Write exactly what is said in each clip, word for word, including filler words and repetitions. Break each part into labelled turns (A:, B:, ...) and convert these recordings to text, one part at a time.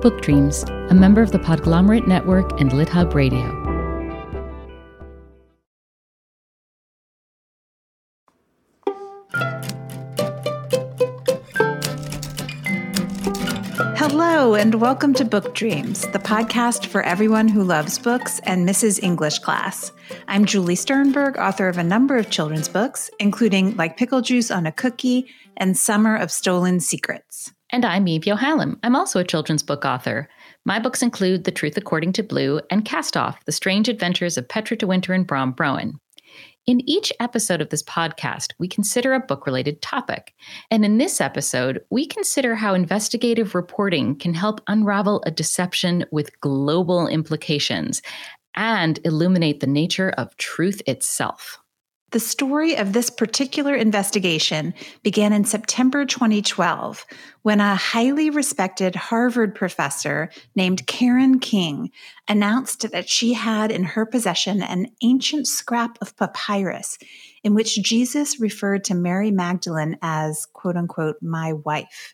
A: Book Dreams, a member of the Podglomerate Network and LitHub Radio.
B: Hello, and welcome to Book Dreams, the podcast for everyone who loves books and misses English class. I'm Julie Sternberg, author of a number of children's books, including Like Pickle Juice on a Cookie and Summer of Stolen Secrets.
A: And I'm Eve Yohalem. I'm also a children's book author. My books include The Truth According to Blue and Cast Off, The Strange Adventures of Petra de Winter and Brom Broen. In each episode of this podcast, we consider a book-related topic. And in this episode, we consider how investigative reporting can help unravel a deception with global implications and illuminate the nature of truth itself.
B: The story of this particular investigation began in September twenty twelve, when a highly respected Harvard professor named Karen King announced that she had in her possession an ancient scrap of papyrus in which Jesus referred to Mary Magdalene as, quote unquote, my wife.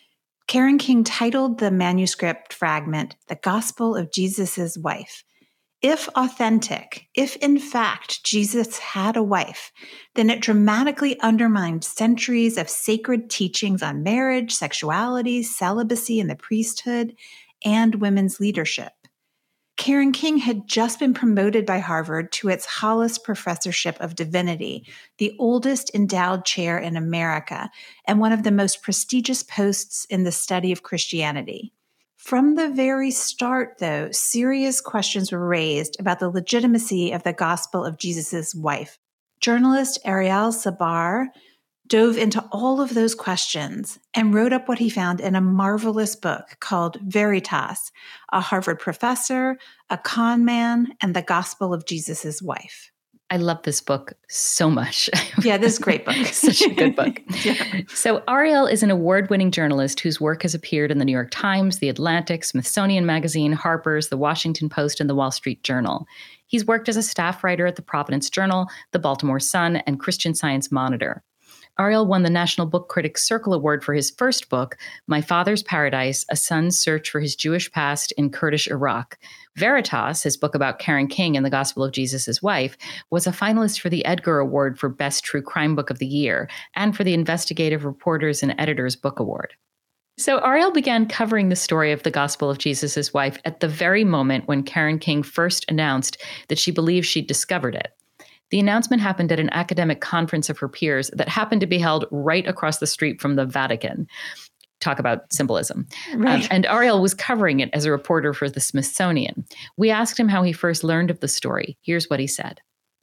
B: Karen King titled the manuscript fragment, The Gospel of Jesus' Wife. If authentic, if in fact Jesus had a wife, then it dramatically undermined centuries of sacred teachings on marriage, sexuality, celibacy in the priesthood, and women's leadership. Karen King had just been promoted by Harvard to its Hollis Professorship of Divinity, the oldest endowed chair in America, and one of the most prestigious posts in the study of Christianity. From the very start, though, serious questions were raised about the legitimacy of the gospel of Jesus' wife. Journalist Ariel Sabar dove into all of those questions and wrote up what he found in a marvelous book called Veritas, a Harvard professor, a con man, and the gospel of Jesus' wife.
A: I love this book so much.
B: Yeah, this is a great book.
A: Such a good book.
B: Yeah.
A: So Ariel is an award-winning journalist whose work has appeared in the New York Times, The Atlantic, Smithsonian Magazine, Harper's, The Washington Post, and The Wall Street Journal. He's worked as a staff writer at the Providence Journal, the Baltimore Sun, and Christian Science Monitor. Ariel won the National Book Critics Circle Award for his first book, My Father's Paradise, A Son's Search for His Jewish Past in Kurdish Iraq. Veritas, his book about Karen King and the Gospel of Jesus' Wife, was a finalist for the Edgar Award for Best True Crime Book of the Year and for the Investigative Reporters and Editors Book Award. So Ariel began covering the story of the Gospel of Jesus' Wife at the very moment when Karen King first announced that she believed she'd discovered it. The announcement happened at an academic conference of her peers that happened to be held right across the street from the Vatican. Talk about symbolism.
B: Right.
A: Um, and Ariel was covering it as a reporter for the Smithsonian. We asked him how he first learned of the story. Here's what he said.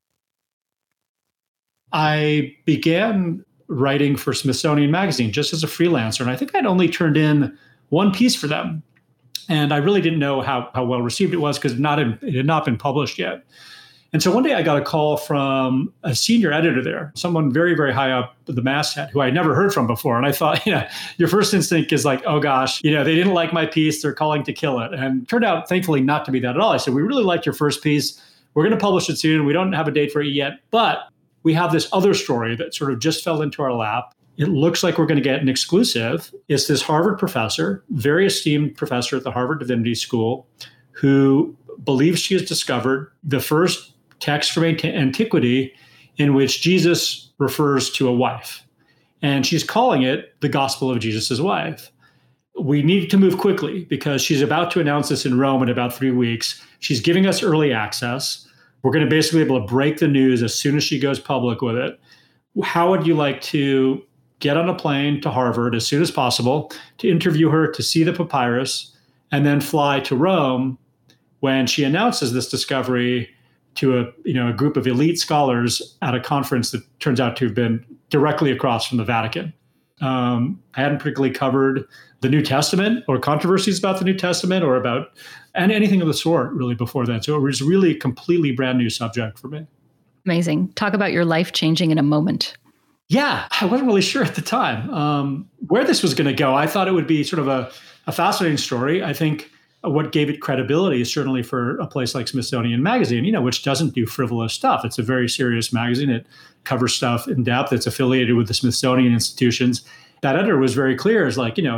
C: I began writing for Smithsonian Magazine just as a freelancer, and I think I'd only turned in one piece for them. And I really didn't know how, how well received it was because not in, it had not been published yet. And so one day I got a call from a senior editor there, someone very, very high up the masthead who I had never heard from before. And I thought, you know, your first instinct is like, oh gosh, you know, they didn't like my piece. They're calling to kill it. And it turned out, thankfully, not to be that at all. I said, we really liked your first piece. We're going to publish it soon. We don't have a date for it yet, but we have this other story that sort of just fell into our lap. It looks like we're going to get an exclusive. It's this Harvard professor, very esteemed professor at the Harvard Divinity School, who believes she has discovered the first text from antiquity in which Jesus refers to a wife. And she's calling it the Gospel of Jesus' Wife. We need to move quickly because she's about to announce this in Rome in about three weeks. She's giving us early access. We're going to basically be able to break the news as soon as she goes public with it. How would you like to get on a plane to Harvard as soon as possible to interview her, to see the papyrus, and then fly to Rome when she announces this discovery to a you know a group of elite scholars at a conference that turns out to have been directly across from the Vatican. Um, I hadn't particularly covered the New Testament or controversies about the New Testament or about and anything of the sort really before that. So it was really a completely brand new subject for me.
A: Amazing. Talk about your life changing in a moment.
C: Yeah, I wasn't really sure at the time um, where this was going to go. I thought it would be sort of a, a fascinating story. I think what gave it credibility is certainly for a place like Smithsonian Magazine, you know, which doesn't do frivolous stuff. It's a very serious magazine. It covers stuff in depth. It's affiliated with the Smithsonian institutions. That editor was very clear. It's like, you know,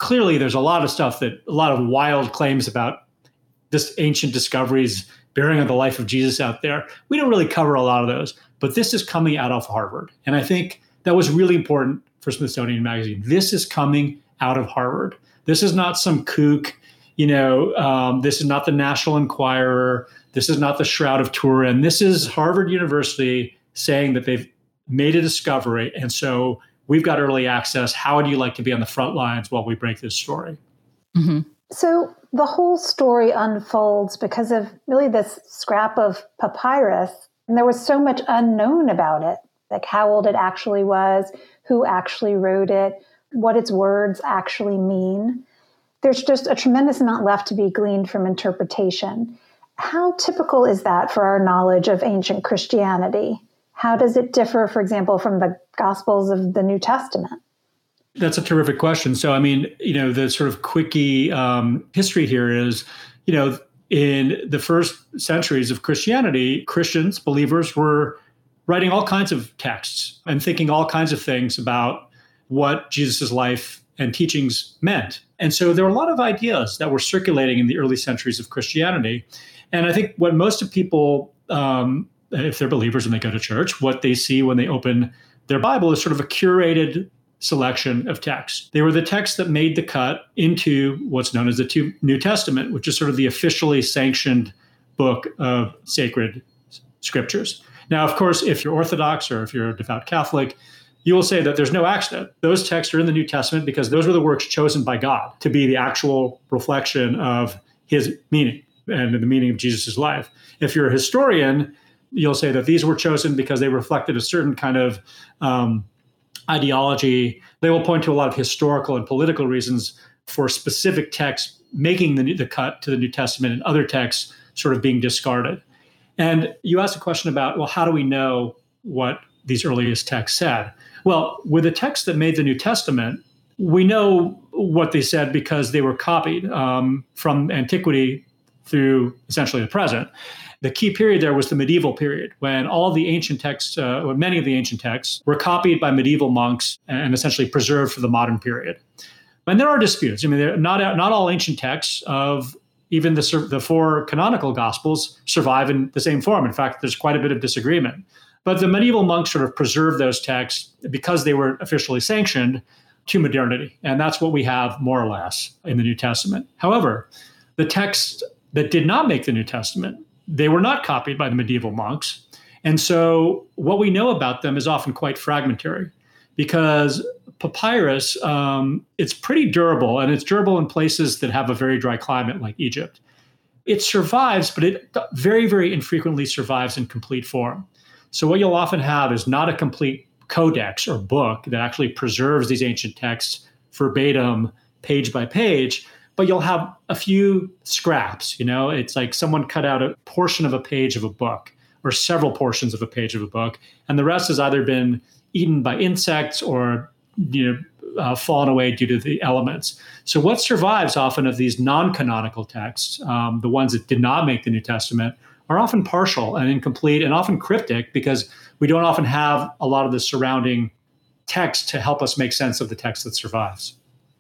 C: clearly there's a lot of stuff that, a lot of wild claims about this ancient discoveries bearing on the life of Jesus out there. We don't really cover a lot of those, but this is coming out of Harvard. And I think that was really important for Smithsonian Magazine. This is coming out of Harvard. This is not some kook, you know, um, this is not the National Enquirer. This is not the Shroud of Turin. This is Harvard University saying that they've made a discovery. And so we've got early access. How would you like to be on the front lines while we break this story?
A: Mm-hmm.
D: So the whole story unfolds because of really this scrap of papyrus. And there was so much unknown about it, like how old it actually was, who actually wrote it, what its words actually mean. There's just a tremendous amount left to be gleaned from interpretation. How typical is that for our knowledge of ancient Christianity? How does it differ, for example, from the Gospels of the New Testament?
C: That's a terrific question. So, I mean, you know, the sort of quickie um, history here is, you know, in the first centuries of Christianity, Christians, believers, were writing all kinds of texts and thinking all kinds of things about what Jesus' life and teachings meant. And so there were a lot of ideas that were circulating in the early centuries of Christianity. And I think what most of people, um, if they're believers and they go to church, what they see when they open their Bible is sort of a curated selection of texts. They were the texts that made the cut into what's known as the New Testament, which is sort of the officially sanctioned book of sacred scriptures. Now, of course, if you're Orthodox or if you're a devout Catholic, you will say that there's no accident. Those texts are in the New Testament because those were the works chosen by God to be the actual reflection of his meaning and the meaning of Jesus' life. If you're a historian, you'll say that these were chosen because they reflected a certain kind of um, ideology. They will point to a lot of historical and political reasons for specific texts making the, the cut to the New Testament and other texts sort of being discarded. And you asked a question about, well, how do we know what these earliest texts said? Well, with the texts that made the New Testament, we know what they said because they were copied um, from antiquity through essentially the present. The key period there was the medieval period, when all the ancient texts, uh, or many of the ancient texts, were copied by medieval monks and essentially preserved for the modern period. And there are disputes. I mean, not not all ancient texts of even the, the four canonical Gospels survive in the same form. In fact, there's quite a bit of disagreement. But the medieval monks sort of preserved those texts because they were officially sanctioned to modernity. And that's what we have more or less in the New Testament. However, the texts that did not make the New Testament, they were not copied by the medieval monks. And so what we know about them is often quite fragmentary because papyrus, um, it's pretty durable, and it's durable in places that have a very dry climate like Egypt. It survives, but it very, very infrequently survives in complete form. So what you'll often have is not a complete codex or book that actually preserves these ancient texts verbatim, page by page, but you'll have a few scraps. You know, it's like someone cut out a portion of a page of a book or several portions of a page of a book, and the rest has either been eaten by insects or, you know, uh, fallen away due to the elements. So what survives often of these non-canonical texts, um, the ones that did not make the New Testament, are often partial and incomplete and often cryptic because we don't often have a lot of the surrounding text to help us make sense of the text that survives.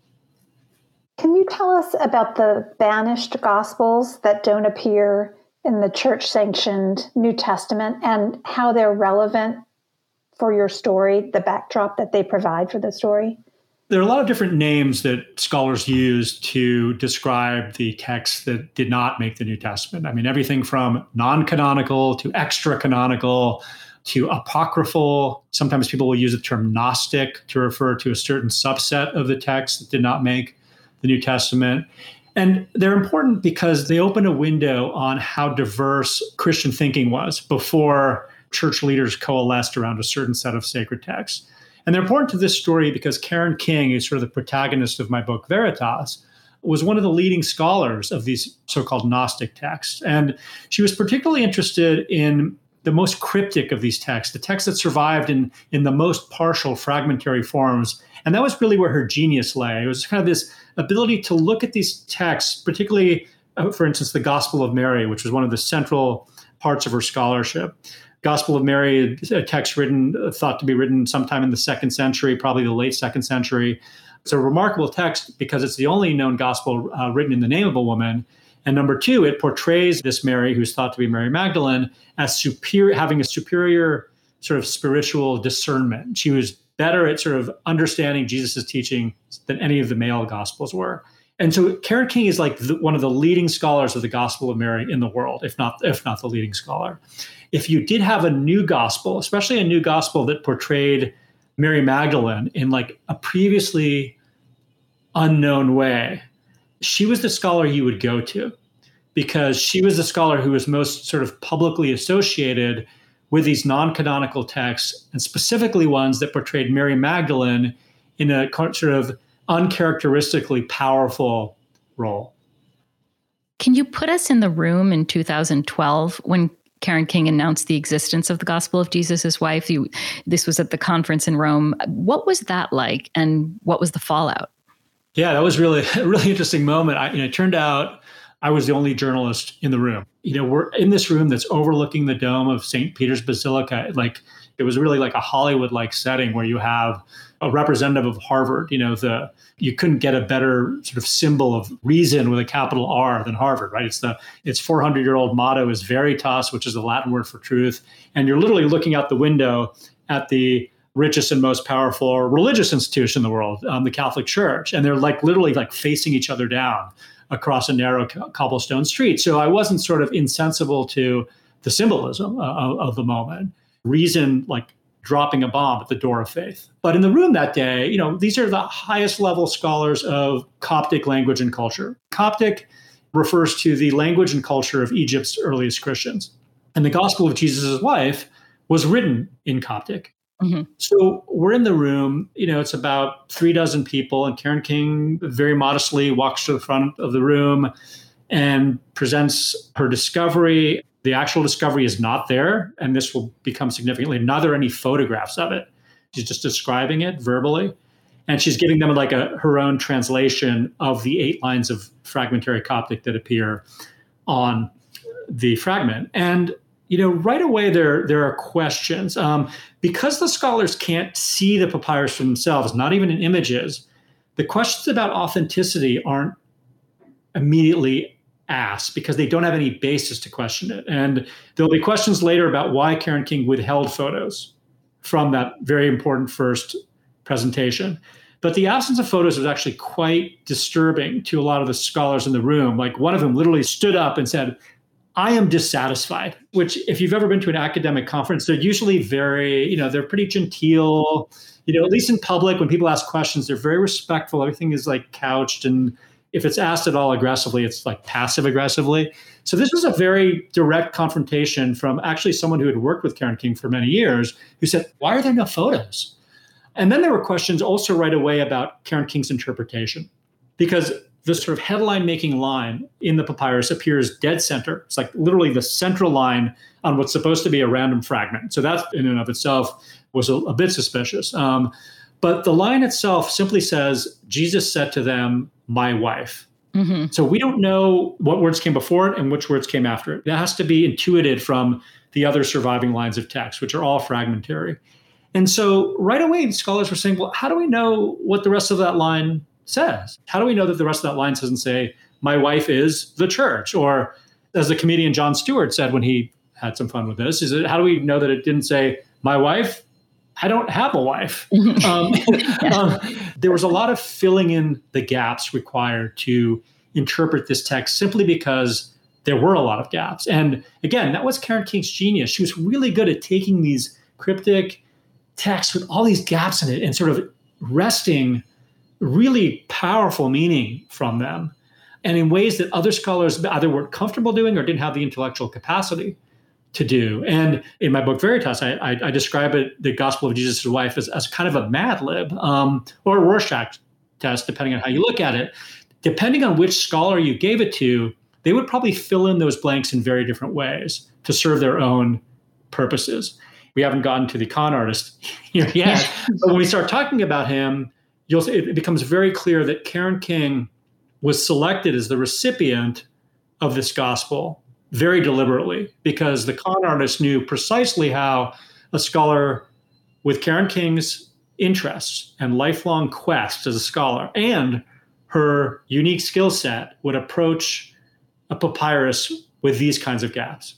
D: Can you tell us about the banished Gospels that don't appear in the church-sanctioned New Testament and how they're relevant for your story, the backdrop that they provide for the story?
C: There are a lot of different names that scholars use to describe the texts that did not make the New Testament. I mean, everything from non-canonical to extra-canonical to apocryphal. Sometimes people will use the term Gnostic to refer to a certain subset of the text that did not make the New Testament. And they're important because they open a window on how diverse Christian thinking was before church leaders coalesced around a certain set of sacred texts. And they're important to this story because Karen King, who's sort of the protagonist of my book, Veritas, was one of the leading scholars of these so-called Gnostic texts. And she was particularly interested in the most cryptic of these texts, the texts that survived in, in the most partial, fragmentary forms. And that was really where her genius lay. It was kind of this ability to look at these texts, particularly, uh, for instance, the Gospel of Mary, which was one of the central parts of her scholarship. Gospel of Mary, a text written, thought to be written sometime in the second century, probably the late second century. It's a remarkable text because it's the only known gospel uh, written in the name of a woman. And number two, it portrays this Mary, who's thought to be Mary Magdalene, as superior, having a superior sort of spiritual discernment. She was better at sort of understanding Jesus' teaching than any of the male gospels were. And so Karen King is like the, one of the leading scholars of the Gospel of Mary in the world, if not, if not the leading scholar. If you did have a new gospel, especially a new gospel that portrayed Mary Magdalene in like a previously unknown way, she was the scholar you would go to because she was the scholar who was most sort of publicly associated with these non-canonical texts, and specifically ones that portrayed Mary Magdalene in a sort of uncharacteristically powerful role.
A: Can you put us in the room in two thousand twelve when Karen King announced the existence of the Gospel of Jesus' Wife? You, this was at the conference in Rome. What was that like, and what was the fallout?
C: Yeah, that was really a really interesting moment. I, you know, it turned out I was the only journalist in the room. You know, we're in this room that's overlooking the dome of Saint Peter's Basilica. Like, it was really like a Hollywood-like setting where you have a representative of Harvard. You know, the you couldn't get a better sort of symbol of reason with a capital R than Harvard, right? It's the its four hundred year old motto is Veritas, which is the Latin word for truth. And you're literally looking out the window at the richest and most powerful religious institution in the world, um, the Catholic Church. And they're like literally like facing each other down across a narrow co- cobblestone street. So I wasn't sort of insensible to the symbolism uh, of, of the moment. Reason like dropping a bomb at the door of faith. But in the room that day, you know, these are the highest level scholars of Coptic language and culture. Coptic refers to the language and culture of Egypt's earliest Christians. And the Gospel of Jesus' Wife was written in Coptic. Mm-hmm. So we're in the room, you know, it's about three dozen people, and Karen King very modestly walks to the front of the room and presents her discovery. The actual discovery is not there, and this will become significantly. Not there are any photographs of it. She's just describing it verbally, and she's giving them like a her own translation of the eight lines of fragmentary Coptic that appear on the fragment. And you know, right away there there are questions um, because the scholars can't see the papyrus for themselves, not even in images. The questions about authenticity aren't immediately asked because they don't have any basis to question it. And there'll be questions later about why Karen King withheld photos from that very important first presentation. But the absence of photos was actually quite disturbing to a lot of the scholars in the room. Like one of them literally stood up and said, I am dissatisfied, which if you've ever been to an academic conference, they're usually very, you know, they're pretty genteel, you know, at least in public, when people ask questions, they're very respectful. Everything is like couched. And if it's asked at all aggressively, it's like passive aggressively. So this was a very direct confrontation from actually someone who had worked with Karen King for many years, who said, why are there no photos? And then there were questions also right away about Karen King's interpretation, because this sort of headline-making line in the papyrus appears dead center. It's like literally the central line on what's supposed to be a random fragment. So that in and of itself was a, a bit suspicious. Um, but the line itself simply says, Jesus said to them, my wife. Mm-hmm. So we don't know what words came before it and which words came after it. That has to be intuited from the other surviving lines of text, which are all fragmentary. And so right away, scholars were saying, well, how do we know what the rest of that line says? How do we know that the rest of that line doesn't say, my wife is the church? Or as the comedian Jon Stewart said when he had some fun with this, is it, how do we know that it didn't say, my wife? I don't have a wife. um, um, there was a lot of filling in the gaps required to interpret this text simply because there were a lot of gaps. And again, that was Karen King's genius. She was really good at taking these cryptic texts with all these gaps in it and sort of wresting really powerful meaning from them, and in ways that other scholars either weren't comfortable doing or didn't have the intellectual capacity to do. And in my book, Veritas, I, I, I describe it, the Gospel of Jesus' Wife, as, as kind of a Mad Lib um, or a Rorschach test, depending on how you look at it. Depending on which scholar you gave it to, they would probably fill in those blanks in very different ways to serve their own purposes. We haven't gotten to the con artist here yet, but when we start talking about him, you'll see it becomes very clear that Karen King was selected as the recipient of this gospel very deliberately, because the con artist knew precisely how a scholar with Karen King's interests and lifelong quest as a scholar and her unique skill set would approach a papyrus with these kinds of gaps.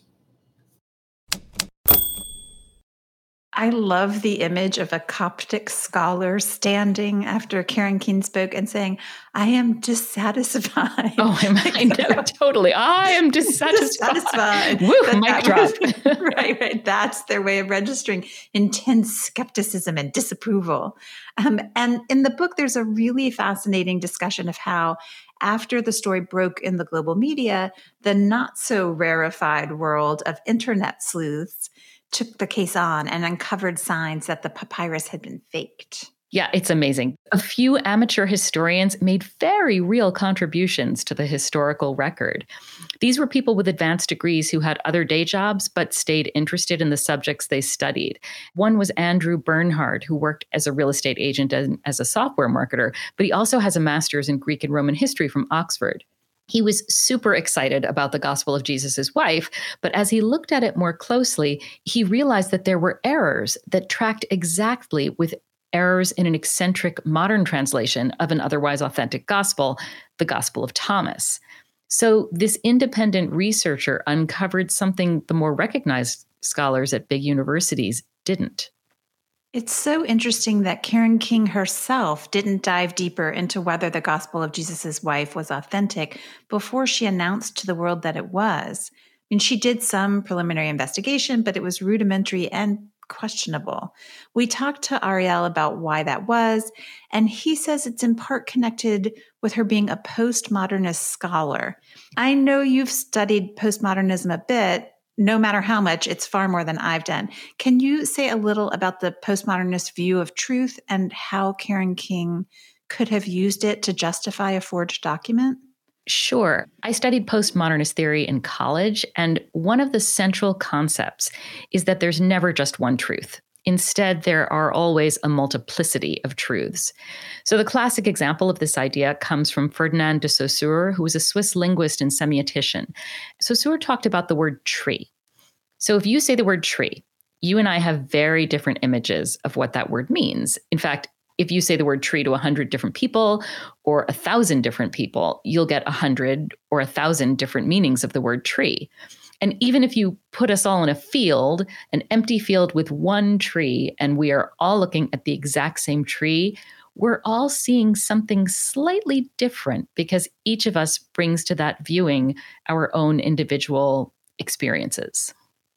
B: I love the image of a Coptic scholar standing after Karen King spoke and saying, I am dissatisfied.
A: Oh, I'm, I know, totally. I am dissatisfied. dissatisfied. Woo,
B: but
A: mic drop.
B: Was, right, right. That's their way of registering intense skepticism and disapproval. Um, and in the book, there's a really fascinating discussion of how after the story broke in the global media, the not so rarefied world of internet sleuths took the case on and uncovered signs that the papyrus had been faked.
A: Yeah, it's amazing. A few amateur historians made very real contributions to the historical record. These were people with advanced degrees who had other day jobs but stayed interested in the subjects they studied. One was Andrew Bernhard, who worked as a real estate agent and as a software marketer, but he also has a master's in Greek and Roman history from Oxford. He was super excited about the Gospel of Jesus' wife, but as he looked at it more closely, he realized that there were errors that tracked exactly with errors in an eccentric modern translation of an otherwise authentic gospel, the Gospel of Thomas. So this independent researcher uncovered something the more recognized scholars at big universities didn't.
B: It's so interesting that Karen King herself didn't dive deeper into whether the Gospel of Jesus' wife was authentic before she announced to the world that it was. I mean, she did some preliminary investigation, but it was rudimentary and questionable. We talked to Ariel about why that was, and he says it's in part connected with her being a postmodernist scholar. I know you've studied postmodernism a bit. No matter how much, it's far more than I've done. Can you say a little about the postmodernist view of truth and how Karen King could have used it to justify a forged document?
A: Sure. I studied postmodernist theory in college, and one of the central concepts is that there's never just one truth. Instead, there are always a multiplicity of truths. So the classic example of this idea comes from Ferdinand de Saussure, who was a Swiss linguist and semiotician. Saussure talked about the word tree. So if you say the word tree, you and I have very different images of what that word means. In fact, if you say the word tree to a hundred different people or a thousand different people, you'll get a hundred or a thousand different meanings of the word tree. And even if you put us all in a field, an empty field with one tree, and we are all looking at the exact same tree, we're all seeing something slightly different because each of us brings to that viewing our own individual experiences.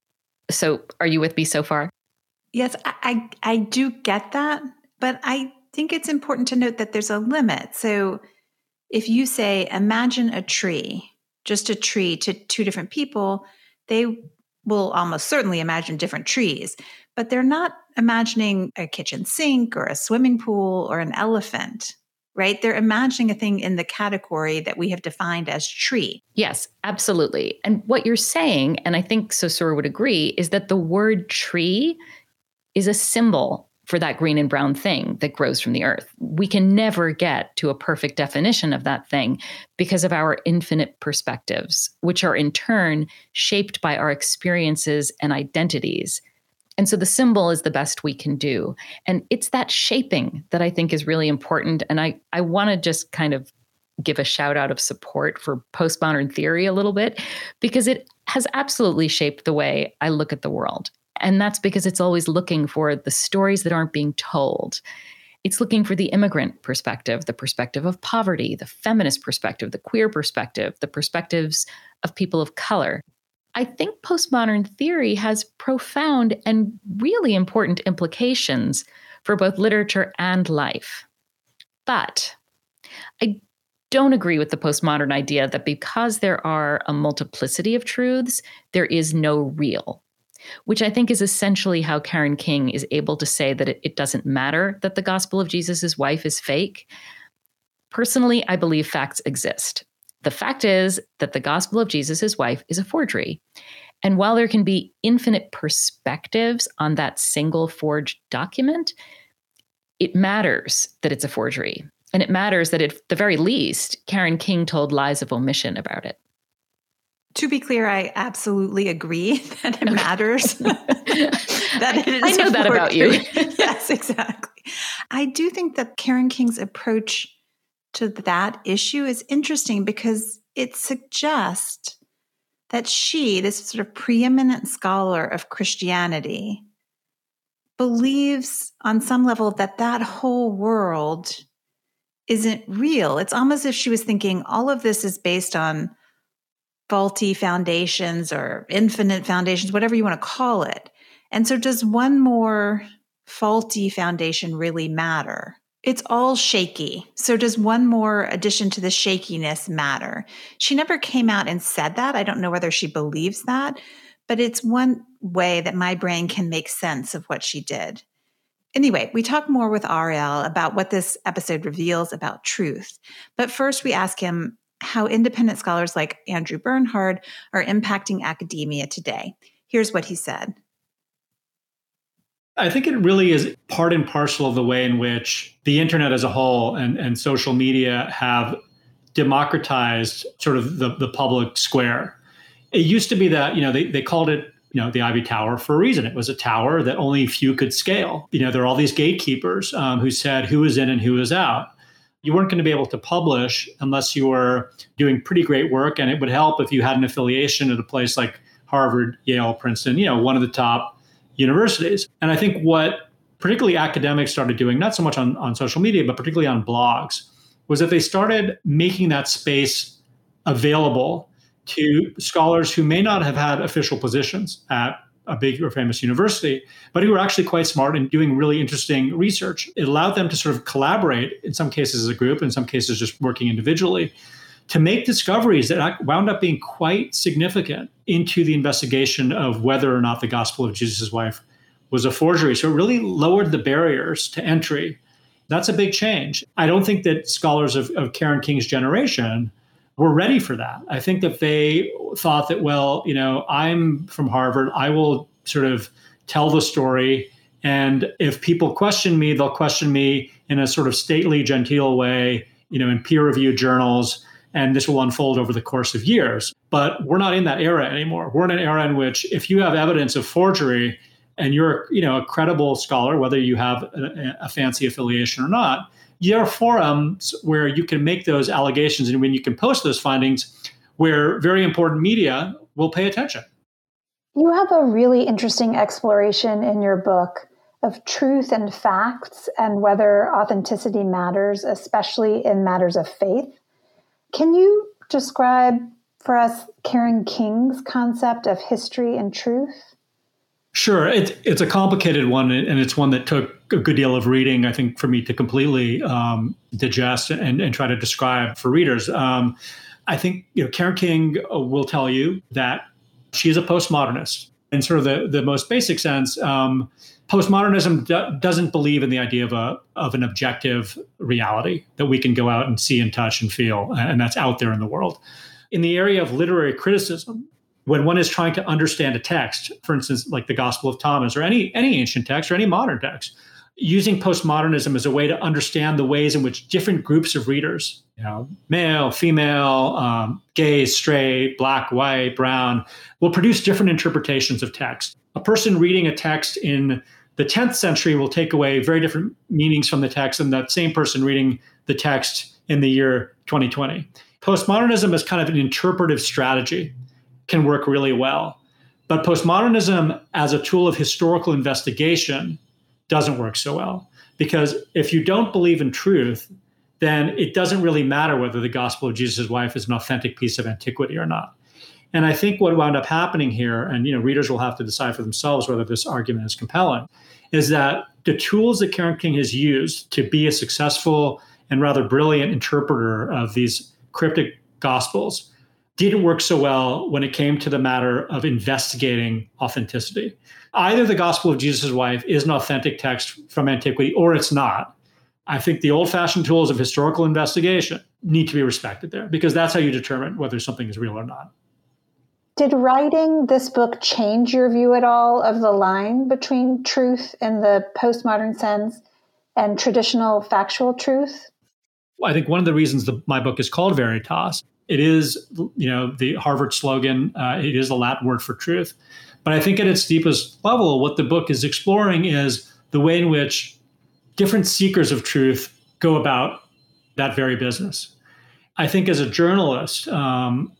A: So are you with me so far?
B: Yes, I, I, I do get that, but I think it's important to note that there's a limit. So if you say, imagine a tree, just a tree to two different people, they will almost certainly imagine different trees, but they're not imagining a kitchen sink or a swimming pool or an elephant, right? They're imagining a thing in the category that we have defined as tree.
A: Yes, absolutely. And what you're saying, and I think Saussure would agree, is that the word tree is a symbol for that green and brown thing that grows from the earth. We can never get to a perfect definition of that thing because of our infinite perspectives, which are in turn shaped by our experiences and identities. And so the symbol is the best we can do. And it's that shaping that I think is really important. And I, I want to just kind of give a shout out of support for postmodern theory a little bit, because it has absolutely shaped the way I look at the world. And that's because it's always looking for the stories that aren't being told. It's looking for the immigrant perspective, the perspective of poverty, the feminist perspective, the queer perspective, the perspectives of people of color. I think postmodern theory has profound and really important implications for both literature and life. But I don't agree with the postmodern idea that because there are a multiplicity of truths, there is no real, which I think is essentially how Karen King is able to say that it, it doesn't matter that the Gospel of Jesus' wife is fake. Personally, I believe facts exist. The fact is that the Gospel of Jesus' wife is a forgery. And while there can be infinite perspectives on that single forged document, it matters that it's a forgery. And it matters that at the very least, Karen King told lies of omission about it.
B: To be clear, I absolutely agree that it matters. that it is
A: I know that about you.
B: Yes, exactly. I do think that Karen King's approach to that issue is interesting because it suggests that she, this sort of preeminent scholar of Christianity, believes on some level that that whole world isn't real. It's almost as if she was thinking all of this is based on faulty foundations or infinite foundations, whatever you want to call it. And so does one more faulty foundation really matter? It's all shaky. So does one more addition to the shakiness matter? She never came out and said that. I don't know whether she believes that, but it's one way that my brain can make sense of what she did. Anyway, we talk more with Ariel about what this episode reveals about truth. But first we ask him how independent scholars like Andrew Bernhard are impacting academia today. Here's what he said.
C: I think it really is part and parcel of the way in which the internet as a whole and, and social media have democratized sort of the, the public square. It used to be that, you know, they, they called it, you know, the Ivy Tower for a reason. It was a tower that only few could scale. You know, there are all these gatekeepers um, who said who was in and who was out. You weren't going to be able to publish unless you were doing pretty great work. And it would help if you had an affiliation at a place like Harvard, Yale, Princeton, you know, one of the top universities. And I think what particularly academics started doing, not so much on, on social media, but particularly on blogs, was that they started making that space available to scholars who may not have had official positions at a big or famous university, but who were actually quite smart and doing really interesting research. It allowed them to sort of collaborate, in some cases as a group, in some cases just working individually, to make discoveries that wound up being quite significant into the investigation of whether or not the Gospel of Jesus' Wife was a forgery. So it really lowered the barriers to entry. That's a big change. I don't think that scholars of, of Karen King's generation were ready for that. I think that they thought that, well, you know, I'm from Harvard. I will sort of tell the story. And if people question me, they'll question me in a sort of stately, genteel way, you know, in peer-reviewed journals. And this will unfold over the course of years. But we're not in that era anymore. We're in an era in which if you have evidence of forgery and you're, you know, a credible scholar, whether you have a, a fancy affiliation or not, there are forums where you can make those allegations and when you can post those findings where very important media will pay attention.
D: You have a really interesting exploration in your book of truth and facts and whether authenticity matters, especially in matters of faith. Can you describe for us Karen King's concept of history and truth?
C: Sure. It's, it's a complicated one, and it's one that took a good deal of reading, I think, for me to completely um, digest and, and try to describe for readers. Um, I think, you know, Karen King will tell you that she is a postmodernist. In sort of the, the most basic sense, um, postmodernism d- doesn't believe in the idea of a of an objective reality that we can go out and see and touch and feel, and that's out there in the world. In the area of literary criticism, when one is trying to understand a text, for instance, like the Gospel of Thomas or any any ancient text or any modern text, using postmodernism as a way to understand the ways in which different groups of readers, you know, male, female, um, gay, straight, black, white, brown, will produce different interpretations of text. A person reading a text in the tenth century will take away very different meanings from the text than that same person reading the text in the year twenty twenty. Postmodernism is kind of an interpretive strategy, can work really well. But postmodernism as a tool of historical investigation doesn't work so well. Because if you don't believe in truth, then it doesn't really matter whether the Gospel of Jesus' Wife is an authentic piece of antiquity or not. And I think what wound up happening here, and you know, readers will have to decide for themselves whether this argument is compelling, is that the tools that Karen King has used to be a successful and rather brilliant interpreter of these cryptic Gospels didn't work so well when it came to the matter of investigating authenticity. Either the Gospel of Jesus' Wife is an authentic text from antiquity or it's not. I think the old-fashioned tools of historical investigation need to be respected there because that's how you determine whether something is real or not.
D: Did writing this book change your view at all of the line between truth in the postmodern sense and traditional factual truth?
C: I think one of the reasons the, my book is called Veritas It is, you know, the Harvard slogan. Uh, it is a Latin word for truth. But I think at its deepest level, what the book is exploring is the way in which different seekers of truth go about that very business. I think as a journalist, um,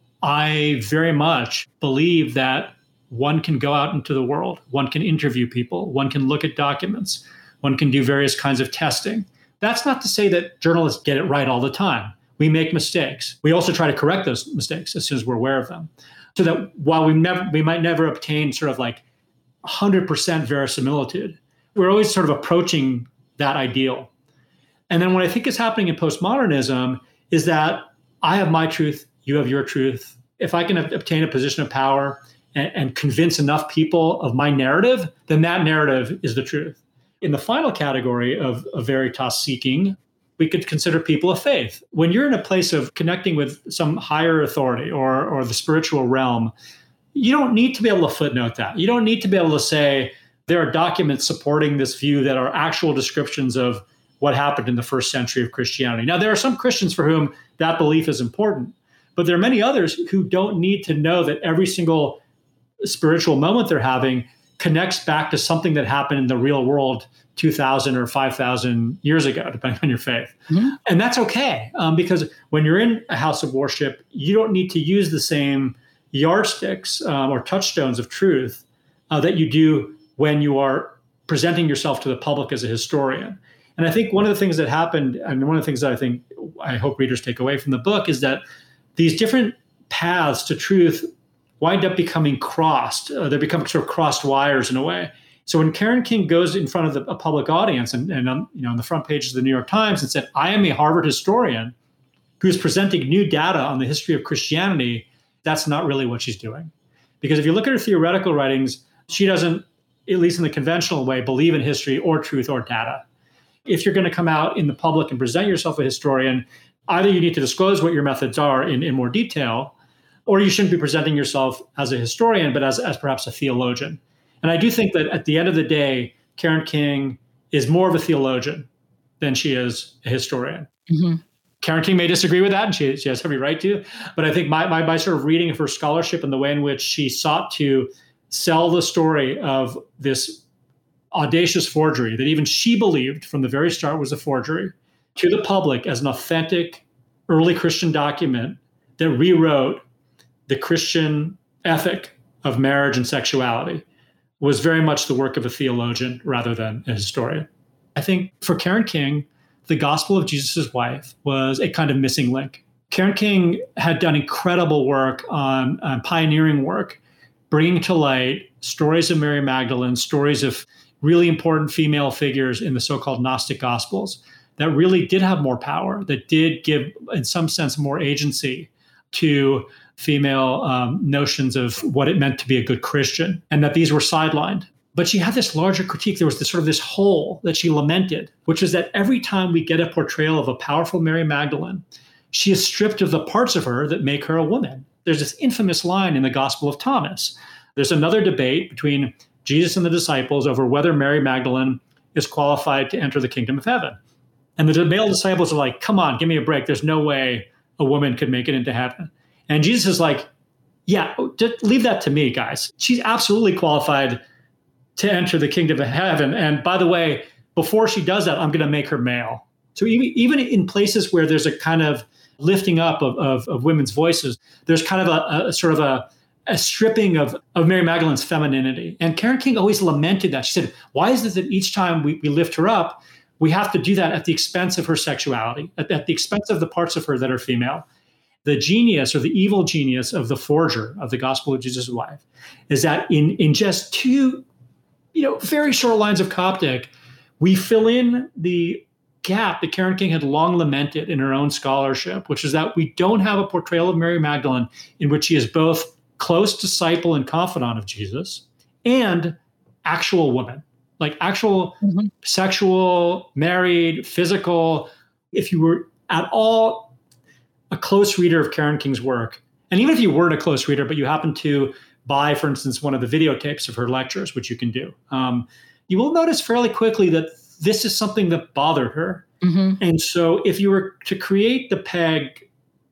C: I very much believe that one can go out into the world, one can interview people, one can look at documents, one can do various kinds of testing. That's not to say that journalists get it right all the time. We make mistakes. We also try to correct those mistakes as soon as we're aware of them. So that while we never, we might never obtain sort of like one hundred percent verisimilitude, we're always sort of approaching that ideal. And then what I think is happening in postmodernism is that I have my truth, you have your truth. If I can obtain a position of power and, and convince enough people of my narrative, then that narrative is the truth. In the final category of, of veritas seeking, we could consider people of faith. When you're in a place of connecting with some higher authority or, or the spiritual realm, you don't need to be able to footnote that. You don't need to be able to say there are documents supporting this view that are actual descriptions of what happened in the first century of Christianity. Now, there are some Christians for whom that belief is important, but there are many others who don't need to know that every single spiritual moment they're having connects back to something that happened in the real world two thousand or five thousand years ago, depending on your faith. Mm-hmm. And that's okay, um, because when you're in a house of worship, you don't need to use the same yardsticks um, or touchstones of truth uh, that you do when you are presenting yourself to the public as a historian. And I think one of the things that happened, and one of the things that I think I hope readers take away from the book, is that these different paths to truth wind up becoming crossed. Uh, they become sort of crossed wires in a way. So when Karen King goes in front of the, a public audience and, and um, you know, on the front pages of the New York Times and said, I am a Harvard historian who's presenting new data on the history of Christianity, that's not really what she's doing. Because if you look at her theoretical writings, she doesn't, at least in the conventional way, believe in history or truth or data. If you're going to come out in the public and present yourself a historian, either you need to disclose what your methods are in, in more detail, or you shouldn't be presenting yourself as a historian, but as, as perhaps a theologian. And I do think that at the end of the day, Karen King is more of a theologian than she is a historian. Mm-hmm. Karen King may disagree with that, and she, she has every right to. But I think my, my, my sort of reading of her scholarship and the way in which she sought to sell the story of this audacious forgery that even she believed from the very start was a forgery to the public as an authentic early Christian document that rewrote the Christian ethic of marriage and sexuality was very much the work of a theologian rather than a historian. I think for Karen King, the gospel of Jesus' wife was a kind of missing link. Karen King had done incredible work on, on pioneering work, bringing to light stories of Mary Magdalene, stories of really important female figures in the so-called Gnostic Gospels that really did have more power, that did give, in some sense, more agency to female um, notions of what it meant to be a good Christian, and that these were sidelined. But she had this larger critique. There was this sort of this hole that she lamented, which is that every time we get a portrayal of a powerful Mary Magdalene, she is stripped of the parts of her that make her a woman. There's this infamous line in the Gospel of Thomas. There's another debate between Jesus and the disciples over whether Mary Magdalene is qualified to enter the kingdom of heaven. And the male disciples are like, come on, give me a break. There's no way a woman could make it into heaven. And Jesus is like, yeah, just leave that to me, guys. She's absolutely qualified to enter the kingdom of heaven. And by the way, before she does that, I'm going to make her male. So even, even in places where there's a kind of lifting up of, of, of women's voices, there's kind of a, a sort of a, a stripping of, of Mary Magdalene's femininity. And Karen King always lamented that. She said, why is it that each time we, we lift her up, we have to do that at the expense of her sexuality, at, at the expense of the parts of her that are female? The genius or the evil genius of the forger of the gospel of Jesus' wife is that in, in just two, you know, very short lines of Coptic, we fill in the gap that Karen King had long lamented in her own scholarship, which is that we don't have a portrayal of Mary Magdalene in which she is both close disciple and confidant of Jesus and actual woman, like actual mm-hmm. sexual, married, physical. If you were at all a close reader of Karen King's work, and even if you weren't a close reader, but you happen to buy, for instance, one of the videotapes of her lectures, which you can do, um, you will notice fairly quickly that this is something that bothered her. Mm-hmm. And so if you were to create the peg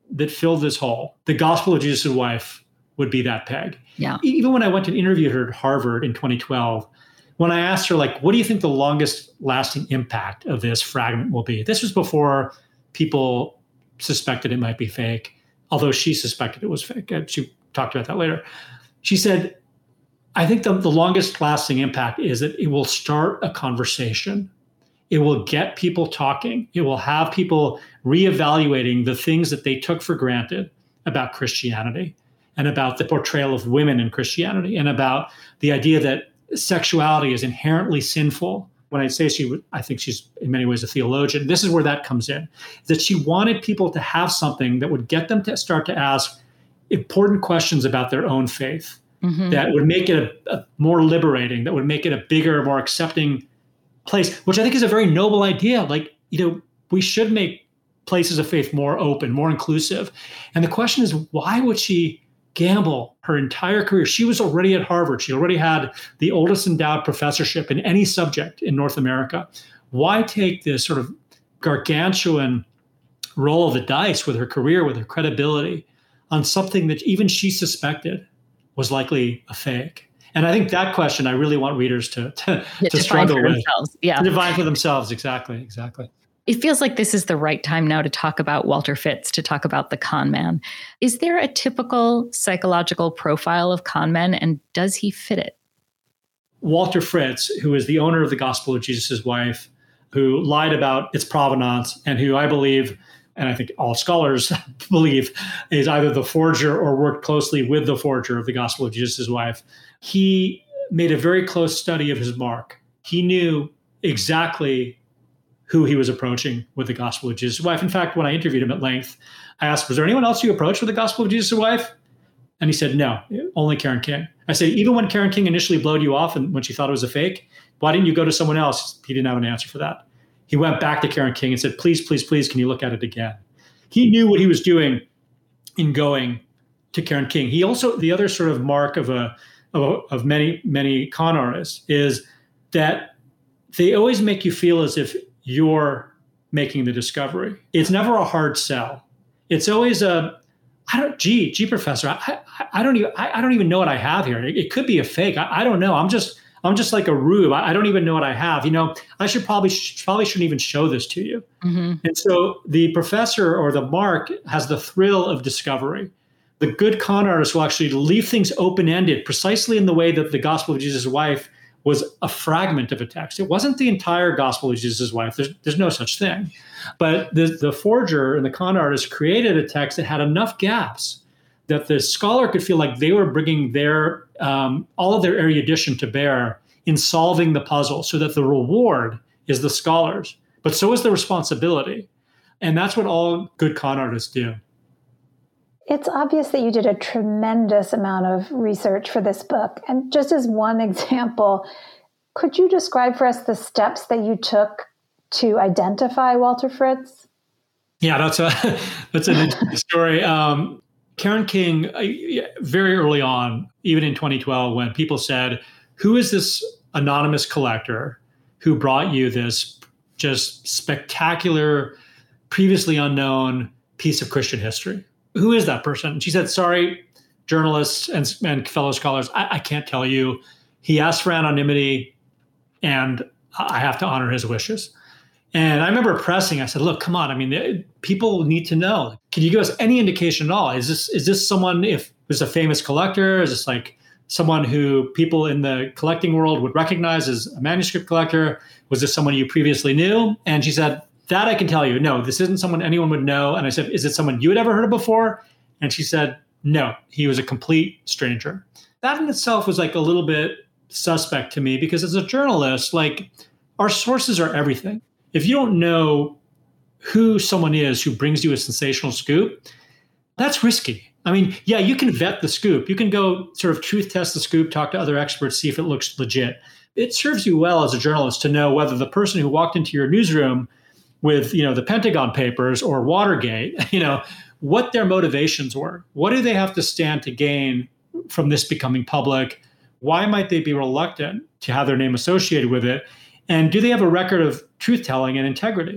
C: that filled this hole, the Gospel of Jesus' Wife would be that peg.
A: Yeah.
C: Even when I went and interviewed her at Harvard in twenty twelve, when I asked her, like, what do you think the longest lasting impact of this fragment will be? This was before people suspected it might be fake, although she suspected it was fake. She talked about that later. She said, I think the, the longest lasting impact is that it will start a conversation. It will get people talking. It will have people reevaluating the things that they took for granted about Christianity and about the portrayal of women in Christianity and about the idea that sexuality is inherently sinful. When I say she, I think she's in many ways a theologian. This is where that comes in, that she wanted people to have something that would get them to start to ask important questions about their own faith, mm-hmm. that would make it a, a more liberating, that would make it a bigger, more accepting place, which I think is a very noble idea. Like, you know, we should make places of faith more open, more inclusive. And the question is, why would she gamble her entire career? She was already at Harvard. She already had the oldest endowed professorship in any subject in North America. Why take this sort of gargantuan roll of the dice with her career, with her credibility, on something that even she suspected was likely a fake? And I think that question I really want readers to, to,
A: yeah,
C: to struggle with.
A: Themselves. Yeah.
C: To define for themselves. Exactly. Exactly.
A: It feels like this is the right time now to talk about Walter Fitz, to talk about the con man. Is there a typical psychological profile of con men, and does he fit it?
C: Walter Fitz, who is the owner of the Gospel of Jesus' Wife, who lied about its provenance, and who I believe, and I think all scholars believe, is either the forger or worked closely with the forger of the Gospel of Jesus' Wife. He made a very close study of his mark. He knew exactly who he was approaching with the Gospel of Jesus' Wife. In fact, when I interviewed him at length, I asked, was there anyone else you approached with the Gospel of Jesus' Wife? And he said, no, only Karen King. I said, even when Karen King initially blowed you off and when she thought it was a fake, why didn't you go to someone else? He didn't have an answer for that. He went back to Karen King and said, please, please, please, can you look at it again? He knew what he was doing in going to Karen King. He also, the other sort of mark of a of, of many, many con artists is that they always make you feel as if you're making the discovery. It's never a hard sell. It's always a, I don't, gee, gee, professor, I, I, I don't even, I, I don't even know what I have here. It, it could be a fake. I, I don't know. I'm just, I'm just like a rube. I, I don't even know what I have. You know, I should probably, sh- probably shouldn't even show this to you. Mm-hmm. And so the professor or the mark has the thrill of discovery. The good con artist will actually leave things open-ended, precisely in the way that the Gospel of Jesus' Wife was a fragment of a text. It wasn't the entire Gospel of Jesus' Wife. There's, there's no such thing. But the, the forger and the con artist created a text that had enough gaps that the scholar could feel like they were bringing their um, all of their erudition to bear in solving the puzzle, so that the reward is the scholars, but so is the responsibility. And that's what all good con artists do.
D: It's obvious that you did a tremendous amount of research for this book. And just as one example, could you describe for us the steps that you took to identify Walter Fitz?
C: Yeah, that's a that's an interesting story. Um, Karen King, uh, very early on, even in twenty twelve, when people said, who is this anonymous collector who brought you this just spectacular, previously unknown piece of Christian history? Who is that person? And she said, sorry, journalists and, and fellow scholars, I, I can't tell you. He asked for anonymity, and I have to honor his wishes. And I remember pressing, I said, look, come on. I mean, people need to know. Can you give us any indication at all? Is this is this someone, if this is a famous collector? Is this like someone who people in the collecting world would recognize as a manuscript collector? Was this someone you previously knew? And she said, that I can tell you. No, this isn't someone anyone would know. And I said, is it someone you had ever heard of before? And she said, no, he was a complete stranger. That in itself was like a little bit suspect to me, because as a journalist, like, our sources are everything. If you don't know who someone is who brings you a sensational scoop, that's risky. I mean, yeah, you can vet the scoop. You can go sort of truth test the scoop, talk to other experts, see if it looks legit. It serves you well as a journalist to know whether the person who walked into your newsroom with, you know, the Pentagon Papers or Watergate, you know, what their motivations were. What do they have to stand to gain from this becoming public? Why might they be reluctant to have their name associated with it? And do they have a record of truth-telling and integrity?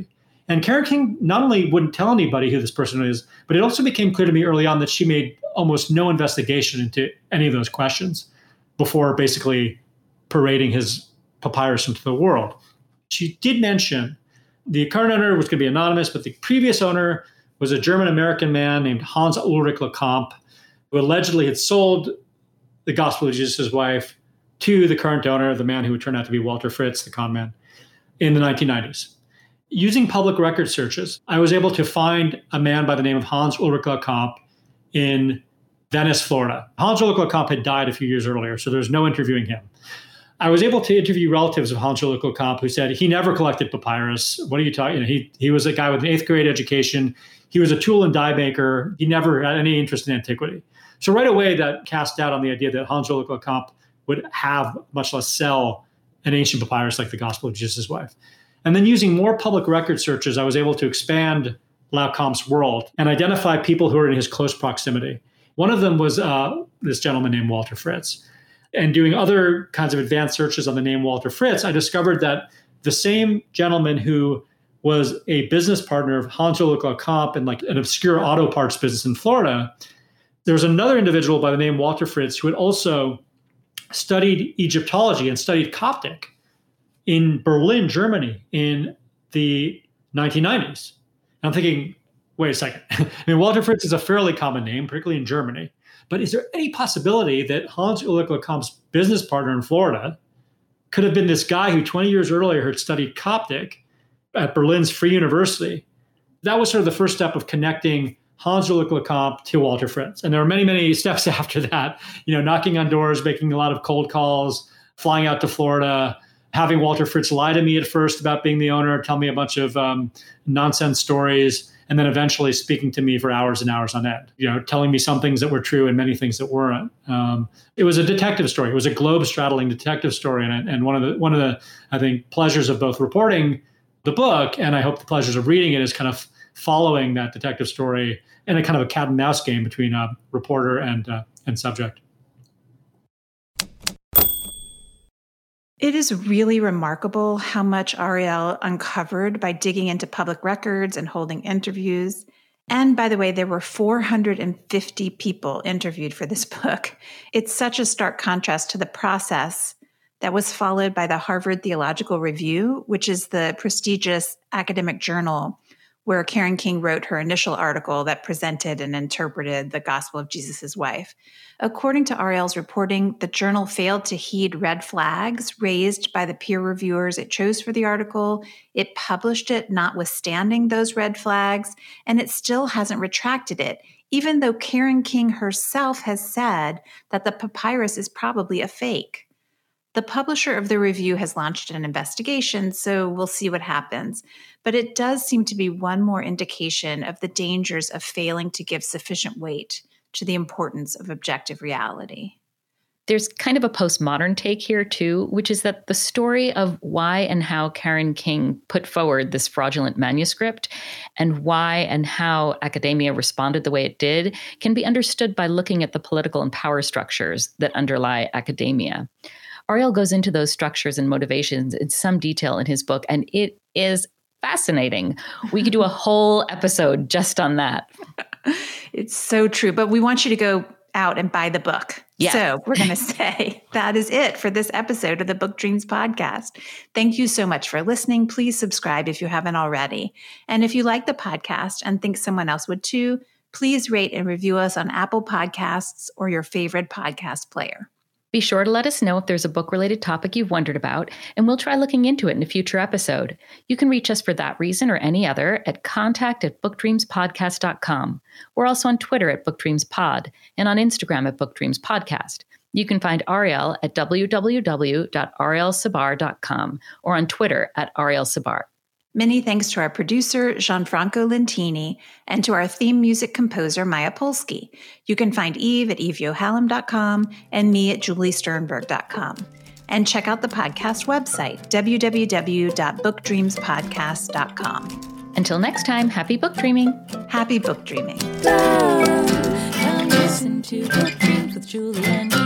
C: And Karen King not only wouldn't tell anybody who this person is, but it also became clear to me early on that she made almost no investigation into any of those questions before basically parading his papyrus into the world. She did mention the current owner was going to be anonymous, but the previous owner was a German-American man named Hans Ulrich Lecomte, who allegedly had sold the Gospel of Jesus' Wife to the current owner, the man who would turn out to be Walter Fritz, the con man, in the nineteen nineties. Using public record searches, I was able to find a man by the name of Hans Ulrich Lecomte in Venice, Florida. Hans Ulrich Lecomte had died a few years earlier, so there's no interviewing him. I was able to interview relatives of Hans Ulrich Lecomte who said he never collected papyrus. What are you talking? You know, he he was a guy with an eighth grade education. He was a tool and die maker. He never had any interest in antiquity. So right away, that cast doubt on the idea that Hans Ulrich Lecomte would have, much less sell, an ancient papyrus like the Gospel of Jesus' Wife. And then using more public record searches, I was able to expand Lecomte's world and identify people who were in his close proximity. One of them was uh, this gentleman named Walter Fritz. And doing other kinds of advanced searches on the name Walter Fritz, I discovered that the same gentleman who was a business partner of Hans Ulrich Lecomte in like an obscure auto parts business in Florida, there was another individual by the name Walter Fritz who had also studied Egyptology and studied Coptic in Berlin, Germany in the nineteen nineties. And I'm thinking, wait a second. I mean, Walter Fritz is a fairly common name, particularly in Germany. But is there any possibility that Hans Ulrich Lecomte's business partner in Florida could have been this guy who twenty years earlier had studied Coptic at Berlin's Free University? That was sort of the first step of connecting Hans Ulrich Lecomte to Walter Fritz. And there were many, many steps after that, you know, knocking on doors, making a lot of cold calls, flying out to Florida, having Walter Fritz lie to me at first about being the owner, tell me a bunch of um, nonsense stories, and then eventually speaking to me for hours and hours on end, you know, telling me some things that were true and many things that weren't. Um, it was a detective story. It was a globe-straddling detective story. And, and one of the, one of the, I think, pleasures of both reporting the book, and I hope the pleasures of reading it, is kind of following that detective story in a kind of a cat and mouse game between a reporter and uh, and subject.
B: It is really remarkable how much Ariel uncovered by digging into public records and holding interviews. And by the way, there were four hundred fifty people interviewed for this book. It's such a stark contrast to the process that was followed by the Harvard Theological Review, which is the prestigious academic journal where Karen King wrote her initial article that presented and interpreted the Gospel of Jesus' Wife. According to Ariel's reporting, the journal failed to heed red flags raised by the peer reviewers it chose for the article. It published it notwithstanding those red flags, and it still hasn't retracted it, even though Karen King herself has said that the papyrus is probably a fake. The publisher of the review has launched an investigation, so we'll see what happens. But it does seem to be one more indication of the dangers of failing to give sufficient weight to the importance of objective reality.
A: There's kind of a postmodern take here, too, which is that the story of why and how Karen King put forward this fraudulent manuscript and why and how academia responded the way it did can be understood by looking at the political and power structures that underlie academia. Ariel goes into those structures and motivations in some detail in his book, and it is fascinating. We could do a whole episode just on that.
B: It's so true. But we want you to go out and buy the book.
A: Yeah.
B: So we're going to say that is it for this episode of the Book Dreams podcast. Thank you so much for listening. Please subscribe if you haven't already. And if you like the podcast and think someone else would too, please rate and review us on Apple Podcasts or your favorite podcast player.
A: Be sure to let us know if there's a book-related topic you've wondered about, and we'll try looking into it in a future episode. You can reach us for that reason or any other at contact at book dreams podcast dot com. We're also on Twitter at bookdreamspod and on Instagram at bookdreamspodcast. You can find Ariel at w w w dot ariel sabar dot com or on Twitter at ariel sabar.
B: Many thanks to our producer, Gianfranco Lentini, and to our theme music composer, Maya Polsky. You can find Eve at eve yohalem dot com and me at julie sternberg dot com. And check out the podcast website, w w w dot book dreams podcast dot com.
A: Until next time, happy book dreaming.
B: Happy book dreaming.
A: Come listen to Book Dreams with Julie and